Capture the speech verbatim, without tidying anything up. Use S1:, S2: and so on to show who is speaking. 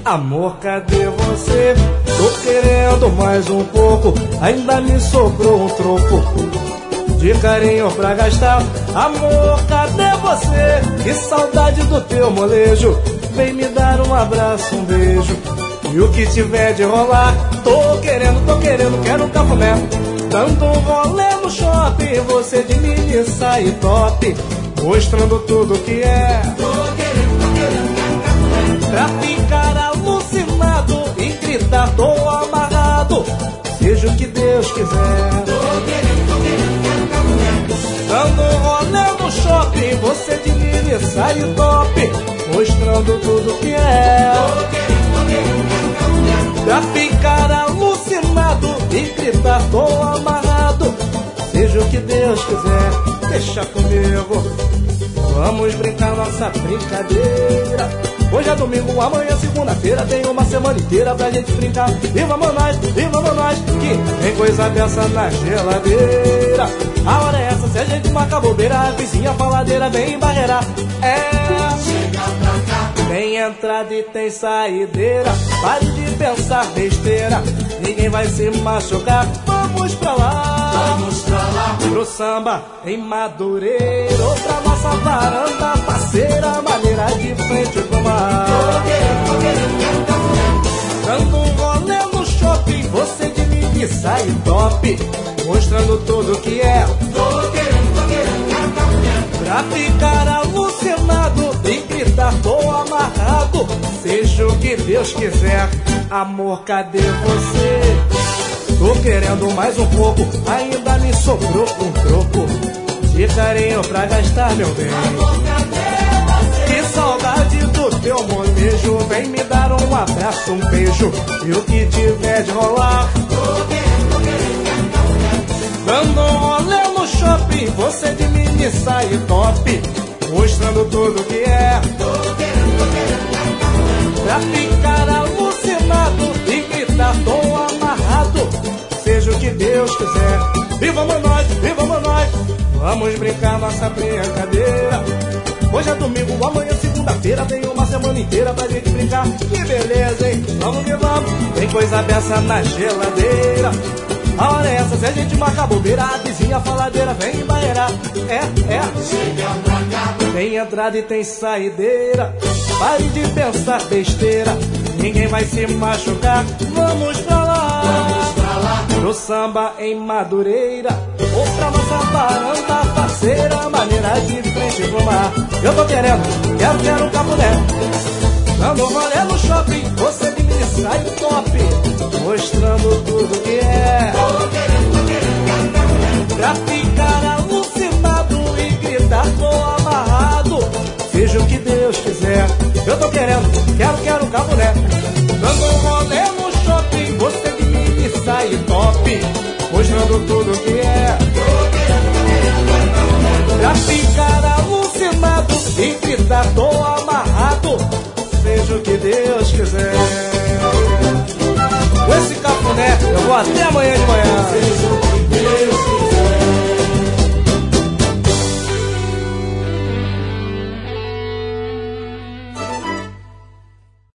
S1: Amor, cadê você? Tô querendo mais um pouco, ainda me sobrou um troco de carinho pra gastar. Amor, cadê você? Que saudade do teu molejo. Vem me dar um abraço, um beijo, e o que tiver de rolar. Tô querendo, tô querendo, quero um cafuné. Dando um rolê no shopping, você de mini sai top, mostrando tudo que é.
S2: Tô querendo, tô querendo, quero um cafuné.
S1: Pra ficar alucinado e gritar, tô amarrado, seja o que Deus quiser.
S2: Tô querendo, tô querendo, quero um cafuné.
S1: Dando um rolê no shopping, você de mini sai top, mostrando tudo que é.
S2: Tô querendo, tô querendo, quero um cafuné.
S1: Pra ficar alucinado e gritar, tô amarrado, seja o que Deus quiser. Deixa comigo, vamos brincar nossa brincadeira. Hoje é domingo, amanhã é segunda-feira, tem uma semana inteira pra gente brincar. E vamos nós, e vamos nós, que tem coisa dessa na geladeira. A hora é essa, se a gente marca bobeira, a vizinha faladeira vem embarrear. É,
S2: chega pra cá.
S1: tem entrada e tem saideira, pare de pensar besteira, ninguém vai se machucar. Vamos pra lá,
S2: Vamos pra lá.
S1: pro samba em Madureira, ou pra nossa varanda parceira, maneira de frente pro mar.
S2: Tô querendo, tô querendo, quero um cafuné.
S1: Dando um rolê no shopping, você de mim sai top, mostrando tudo que é.
S2: Tô querendo, tô querendo, quero um cafuné.
S1: Pra ficar alucinado e gritar, tô amarrado, seja o que Deus quiser. Amor, cadê você? Tô querendo mais um pouco, ainda me sobrou um troco de carinho pra gastar, meu bem.
S2: Amor, cadê você?
S1: Que saudade do teu molejo, vem me dar um abraço, um beijo, e o que tiver de rolar.
S2: Tô querendo, tô querendo, quero um cafuné.
S1: Dando um rolê no shopping, você de mini sai top, mostrando tudo que é.
S2: Tô querendo, tô querendo, quero um cafuné.
S1: Pra ficar alucinado e gritar, tô amarrado, seja o que Deus quiser. E vamos nós, e vamos nós, vamos brincar nossa brincadeira. Hoje é domingo, amanhã é segunda-feira, tem uma semana inteira pra gente brincar. Que beleza, hein? Vamos que vamos, tem coisa dessa na geladeira. A hora é essa, se a gente marca a bobeira, a vizinha faladeira vem embarrear. É, é,
S2: Chega pra cá.
S1: tem entrada e tem saideira, pare de pensar besteira, ninguém vai se machucar. Vamos pra lá,
S2: Vamos pra lá.
S1: pro samba em Madureira, ou pra nossa varanda parceira, maneira de frente pro mar. Eu tô querendo, quero, quero um cafuné. Dando rolê no shopping, você de mim sai top, mostrando tudo que é.
S2: Tô querendo, tô querendo, quero um cafuné.
S1: Pra ficar alucinado e gritar, tô amarrado, seja o que Deus quiser. Eu tô querendo, quero, quero um cafuné. Dando um rolê no shopping, você de mim sai top, mostrando tudo que é.
S2: Tô querendo, tô querendo, quero um cafuné.
S1: Pra ficar alucinado e gritar, tô amarrado, seja o que Deus quiser. Com esse cafuné, eu vou até amanhã de manhã.